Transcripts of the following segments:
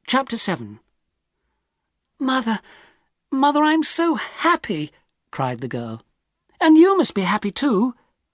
Chapter 7. "Mother, Mother, I'm so happy," cried the girl. "And you must be happy too."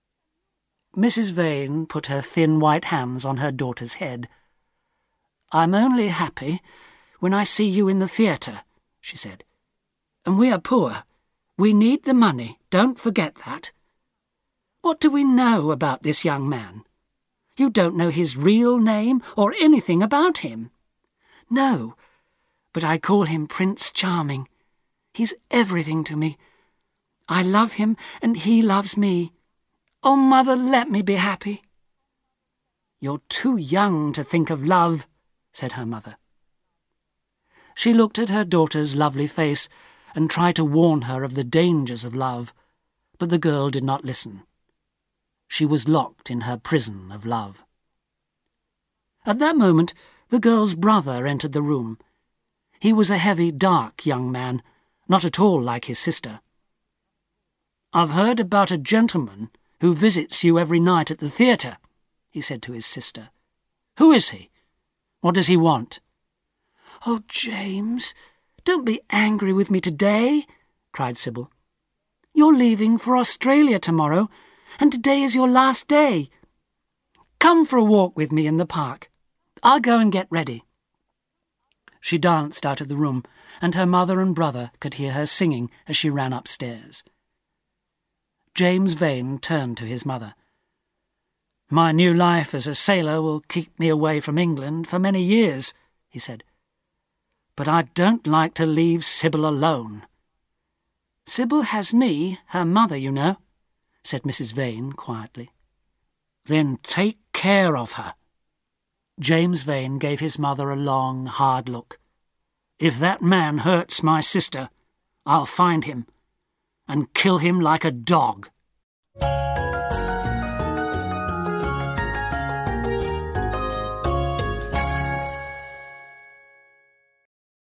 Mrs. Vane put her thin white hands on her daughter's head. "I'm only happy when I see you in the theatre," she said. "And we are poor. We need the money, don't forget that. What do we know about this young man? You don't know his real name or anything about him." "No, but I call him Prince Charming. He's everything to me. I love him and he loves me. Oh, Mother, let me be happy." "You're too young to think of love," said her mother. She looked at her daughter's lovely face and tried to warn her of the dangers of love, but the girl did not listen. She was locked in her prison of love. At that moment, the girl's brother entered the room. He was a heavy, dark young man, not at all like his sister. "I've heard about a gentleman who visits you every night at the theatre," he said to his sister. "Who is he? What does he want?" "Oh, James, don't be angry with me today," cried Sybil. "You're leaving for Australia tomorrow, and today is your last day. Come for a walk with me in the park. I'll go and get ready." She danced out of the room, and her mother and brother could hear her singing as she ran upstairs. James Vane turned to his mother. "My new life as a sailor will keep me away from England for many years," he said. "But I don't like to leave Sybil alone." "Sybil has me, her mother, you know," said Mrs. Vane quietly. "Then take care of her." James Vane gave his mother a long, hard look. "If that man hurts my sister, I'll find him and kill him like a dog."